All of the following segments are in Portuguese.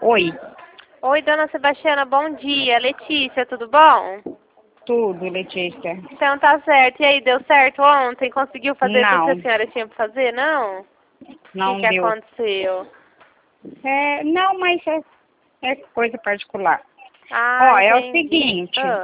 Oi, Oi, dona Sebastiana, bom dia. Letícia, tudo bom? tudo, Letícia. Então tá certo. E aí, deu certo ontem? Conseguiu fazer tudo que a Não, senhora tinha pra fazer, não? O que não que deu. aconteceu? Não, mas é coisa particular. Ah, Ó, é o entendi. seguinte,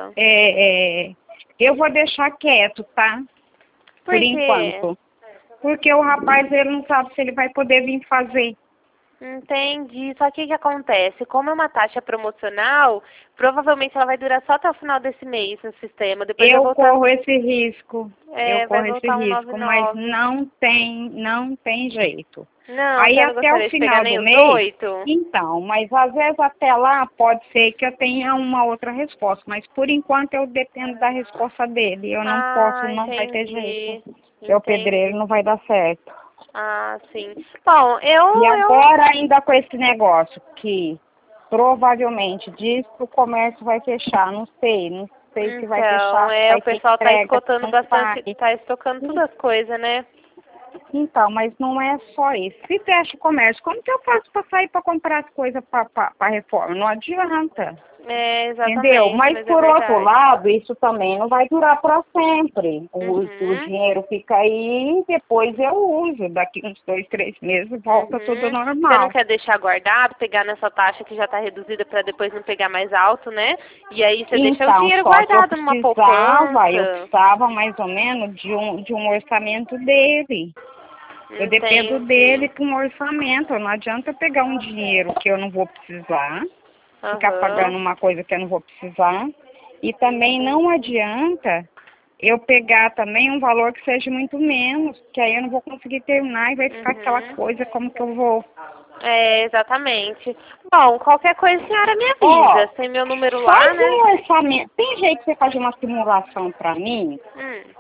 eu vou deixar quieto, tá? Por Por quê? enquanto. Porque o rapaz, ele não sabe se ele vai poder vir fazer. Entendi. Só que o que acontece? Como é uma taxa promocional, provavelmente ela vai durar só até o final desse mês no sistema. Depois vai Eu voltar, corro esse risco, vai voltar um mas 99. não tem jeito. Não, a Aí senhora não até o gostaria de pegar final nem do os mês, 8? então, mas às vezes até lá pode ser que eu tenha uma outra resposta, mas por enquanto eu dependo da resposta dele. Eu não posso, Ah, não vai ter jeito. entendi. Seu pedreiro Entendi. não vai dar certo. Ah, sim. Bom, E eu... agora ainda com esse negócio que provavelmente diz que o comércio vai fechar, não sei se vai Então, fechar, se vai o ter pessoal tá entrega, se escotando não bastante, vai. tá estocando todas as coisas, né? Então, mas não é só isso. Se fecha o comércio, como que eu faço para sair para comprar as coisas para reforma? Não adianta. É, Entendeu? exatamente, Mas mas é por outro verdade. lado, isso também não vai durar para sempre. O Uhum, dinheiro fica aí, depois eu uso. Daqui uns 2, 3 meses volta tudo uhum. Você não normal. quer deixar guardado, pegar nessa taxa que já tá reduzida para depois não pegar mais alto, né? E aí você deixa o Então, dinheiro só que guardado numa eu poupança. precisava mais ou menos de um orçamento dele. Eu dependo dele Entendi. com um orçamento. Não adianta eu pegar um dinheiro que eu não vou precisar, ficar Aham. pagando uma coisa que eu não vou precisar. E também não adianta eu pegar também um valor que seja muito menos, que aí eu não vou conseguir terminar e vai ficar aquela Uhum. coisa como que eu vou. É, exatamente. Bom, qualquer coisa a senhora me avisa. Ó, Tem meu número lá, faz né? um orçamento. Tem jeito de você fazer uma simulação para mim? Hum.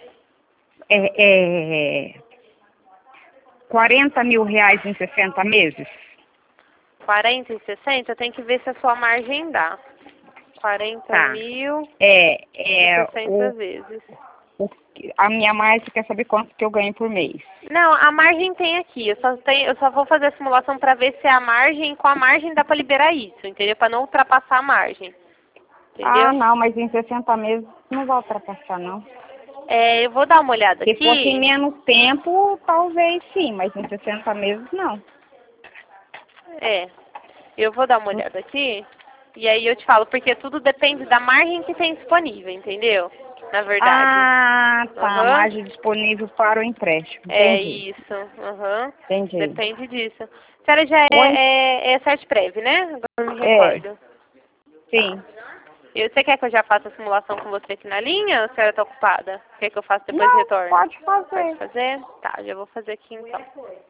É, 40 mil reais em 60 meses? 40 e 60, tem que ver se a sua margem dá. 40 Tá. mil É, e é 60 vezes. o, a minha margem quer saber quanto que eu ganho por mês. Não, a margem tem aqui. Eu só vou fazer a simulação para ver se a margem, com a margem dá para liberar isso, entendeu? Para não ultrapassar a margem, Ah, entendeu? não, mas em 60 meses não vai ultrapassar, não. É, eu vou dar uma olhada Se fosse em aqui. menos tempo, talvez sim, mas em 60 meses não. É, eu vou dar uma olhada aqui. E aí eu te falo, porque tudo depende da margem que tem disponível, entendeu? Na verdade. Ah, tá. Aham. Margem disponível para o empréstimo. É Entendi. isso. Aham. Entendi. Depende disso. A senhora já Oi? é CertPrev, né? Agora eu me É, recordo. Tá. sim. Você quer que eu já faça a simulação com você aqui na linha ou a senhora tá ocupada? Quer que eu faça depois e Não, retorno? pode Pode fazer. fazer? Tá, já vou fazer aqui então.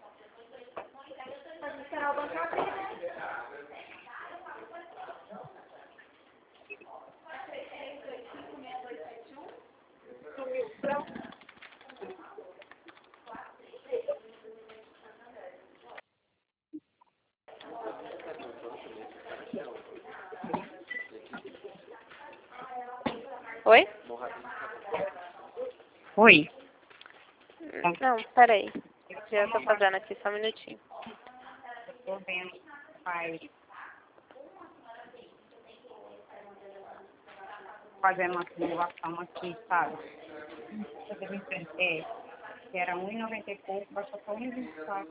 Oi? Oi. Não, peraí. Já tô fazendo aqui, só um minutinho. Tô vendo. Vai fazendo uma simulação aqui, sabe? É, que era 1,90 e pouco, baixou para 1,24.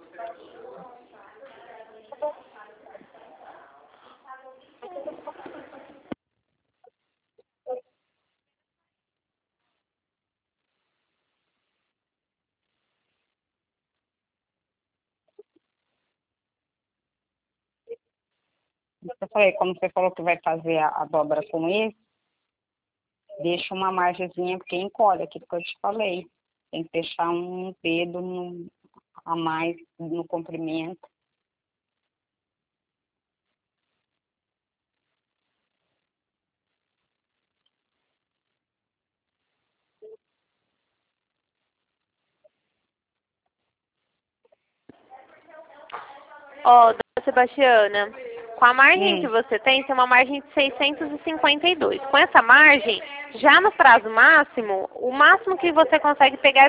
Eu falei, como você falou que vai fazer a dobra com esse, deixa uma margenzinha, porque encolhe, aquilo que eu te falei. Tem que deixar um dedo a mais no comprimento. Ó, dona Sebastiana, com a margem que Hum, você tem uma margem de 652. Com essa margem, já no prazo máximo, o máximo que você consegue pegar é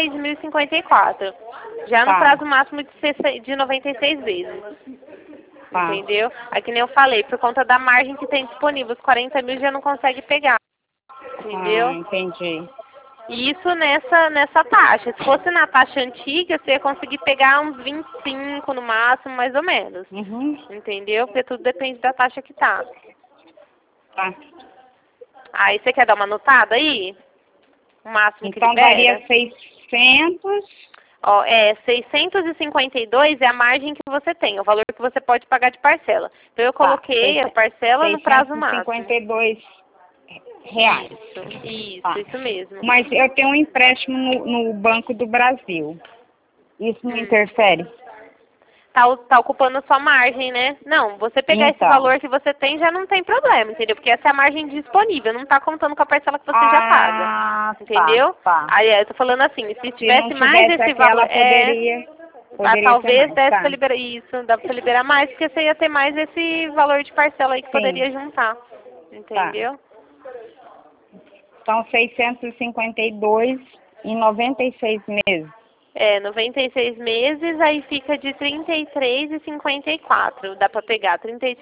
33.054. Já no tá. prazo máximo de 96 vezes. Tá. Entendeu? Aí que nem eu falei, por conta da margem que tem disponível, os 40 mil já não consegue pegar. Entendeu? Entendi. E isso nessa taxa. Se fosse na taxa antiga, você ia conseguir pegar uns 25 no máximo, mais ou menos. Uhum. Entendeu? Porque tudo depende da taxa que tá. Tá. Aí você quer dar uma notada aí? O máximo que Então libera? daria 600. Ó, 652 é a margem que você tem, o valor que você pode pagar de parcela. Então eu coloquei a parcela no prazo máximo. 652 reais. Isso, Tá. isso mesmo. Mas eu tenho um empréstimo no Banco do Brasil. Isso não interfere? Tá ocupando a sua margem, né? Não, você pegar esse Então. valor que você tem já não tem problema, entendeu? Porque essa é a margem disponível, não tá contando com a parcela que você já paga. Entendeu? Tá. Aí eu tô falando assim, se Se tivesse não mais tivesse esse aquela, valor. poderia Talvez ser mais. desse Tá. pra liberar isso, dá pra você liberar mais, porque você ia ter mais esse valor de parcela aí que Sim. poderia juntar. Entendeu? São 652 em 96 meses. 96 meses, aí fica de 33,54. Dá pra pegar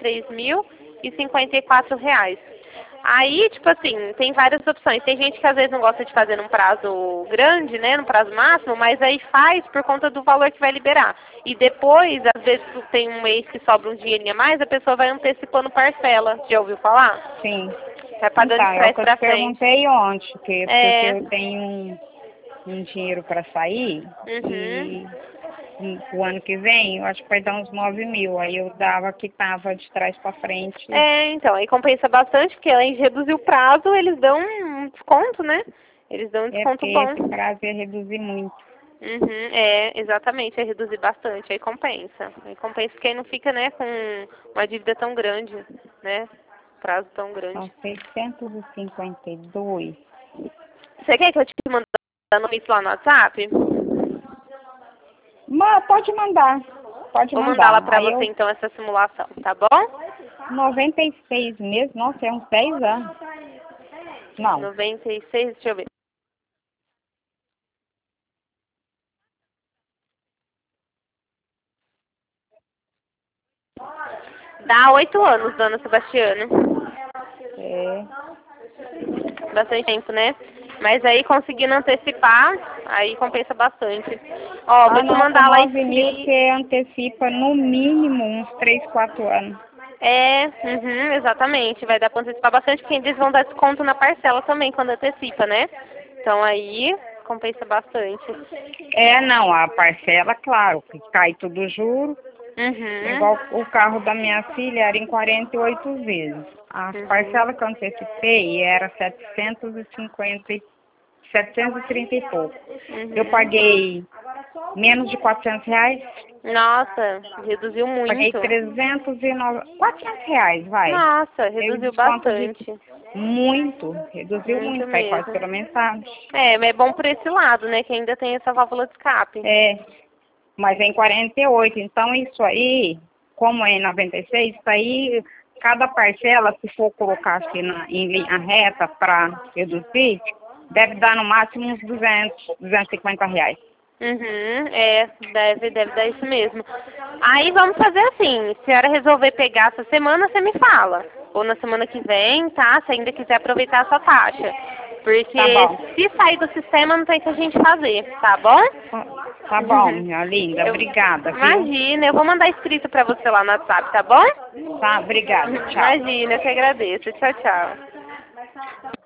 33.054 reais. Aí, tipo assim, tem várias opções. Tem gente que às vezes não gosta de fazer num prazo grande, né, num prazo máximo, mas aí faz por conta do valor que vai liberar. E depois, às vezes tem um mês que sobra um dinheirinho a mais, a pessoa vai antecipando parcela. Já ouviu falar? Sim. Vai pagando Então, de é o trás que eu pra te frente. perguntei ontem, porque eu tenho um dinheiro para sair e o ano que vem eu acho que vai dar uns 9 mil. Aí eu quitava de trás para frente. Então, aí compensa bastante, porque além de reduzir o prazo, eles dão um desconto, né? Eles dão um desconto Porque bom. esse prazo ia reduzir muito. Exatamente, é reduzir bastante, aí compensa. Aí compensa porque aí não fica, né, com uma dívida tão grande, né? Prazo tão grande. São 652. Você quer que eu te mande isso lá no WhatsApp? Pode mandar. Pode Vou mandar. mandar lá pra Aí você então essa simulação, tá bom? 96 meses, nossa, é uns 10 anos. Não. 96, deixa eu ver. Dá 8 anos, dona Sebastiana. É. Bastante tempo, né? Mas aí conseguindo antecipar, aí compensa bastante. Ó, vou te Não, com mandar lá 9 mil escrito. você antecipa no mínimo uns 3, 4 anos. Exatamente. Vai dar pra antecipar bastante, porque eles vão dar desconto na parcela também quando antecipa, né? Então aí compensa bastante. Não, a parcela, claro, que cai tudo o juro. Igual o carro da minha filha era em 48 vezes. A parcela que eu antecipei era 730 e pouco. Eu paguei menos de 400 reais. Nossa, reduziu Paguei muito. 400 reais, vai. Nossa, Teve reduziu desconto de bastante. reduziu Muito muito, cai quase mesmo. pela metade. Mas é bom por esse lado, né? Que ainda tem essa válvula de escape. Mas é em 48, então isso aí, como é em 96, isso aí, cada parcela, se for colocar assim em linha reta para reduzir, deve dar no máximo uns 250 reais. Deve dar isso mesmo. Aí vamos fazer assim, se a senhora resolver pegar essa semana, você me fala. Ou na semana que vem, tá? Se ainda quiser aproveitar a sua taxa. Porque Tá bom. se sair do sistema, não tem o que a gente fazer, tá bom? Tá bom, minha linda. Obrigada, viu? Imagina, eu vou mandar escrito pra você lá no WhatsApp, tá bom? Tá, obrigada. Tchau. Imagina, eu que agradeço. Tchau, tchau.